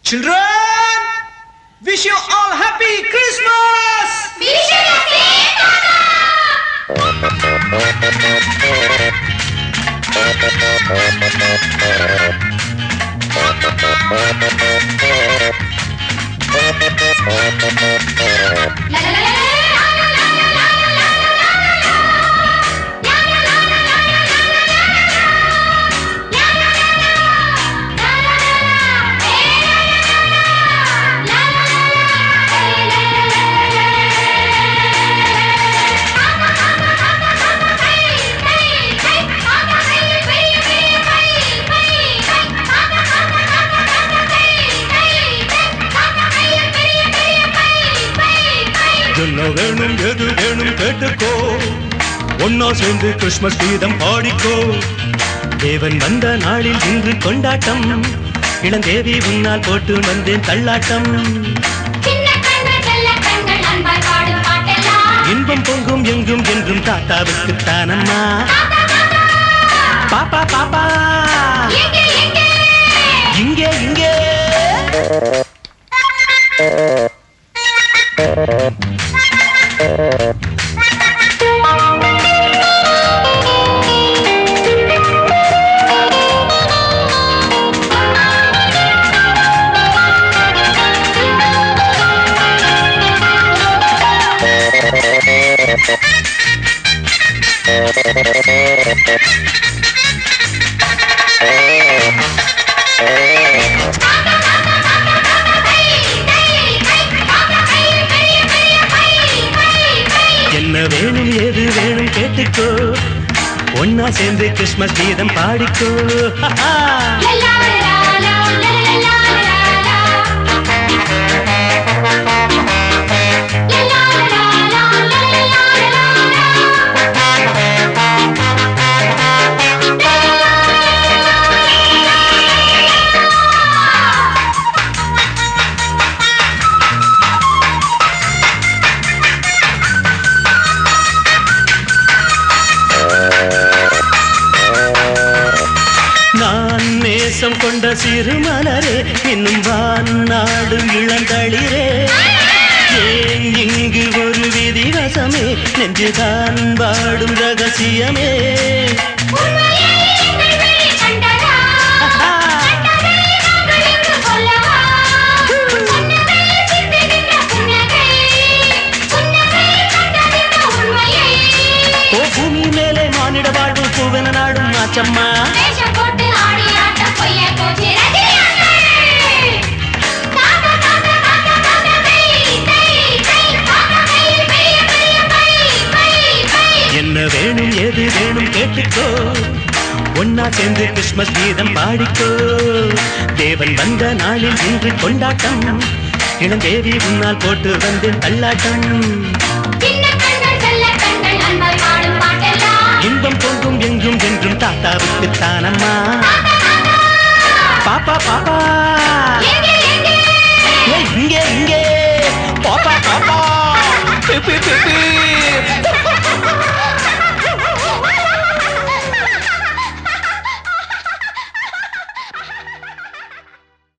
Children, wish you all happy Christmas! Wish you the same, என்ன வேணும் எது வேணும் கேட்டுக்கோ ஒன்னா சேர்ந்து கிறிஸ்மஸ் கீதம் பாடிக்கோ தேவன் வந்த நாளில் இன்று கொண்டாட்டம் இளந்தேவி உன்னால் போட்டு வந்தேன் தள்ளாட்டம் இன்பம் பொங்கும் எங்கும் என்றும் தாத்தாவுக்கு தானம்மா பாப்பா பாப்பா இங்கே இங்கே என்ன வேணும் ஏது வேணும் கேட்டுக்கோ ஒன்னா சேர்ந்து கிறிஸ்மஸ் கீதம் பாடிக்கோ நேசம் கொண்ட சிறுமலரே இன்னும் வாநாடு இளந்தளிரே ஏன் இங்கு ஒரு விதிவசமே நெஞ்சுதான் வாடும் ரகசியமே பூமி மேலே மானிட வாழ்வும் பூவென நாடும் மாச்சம்மா என்ன வேணும் ஏது வேணும் கேட்டுக்கோ ஒன்னா சேர்ந்து கிறிஸ்மஸ் கீதம் பாடிக்கோ தேவன் வந்த நாளில் இன்று கொண்டாட்டம் இளந்தேவி உன்னால் போட்டு வந்தேன் தள்ளாட்டம் இன்பம் பொங்கும் எங்கும் என்றும் தாத்தாவுக்கு தானம்மா பாப்பா பாப்பா இங்கே இங்கே பாப்பா பாப்பா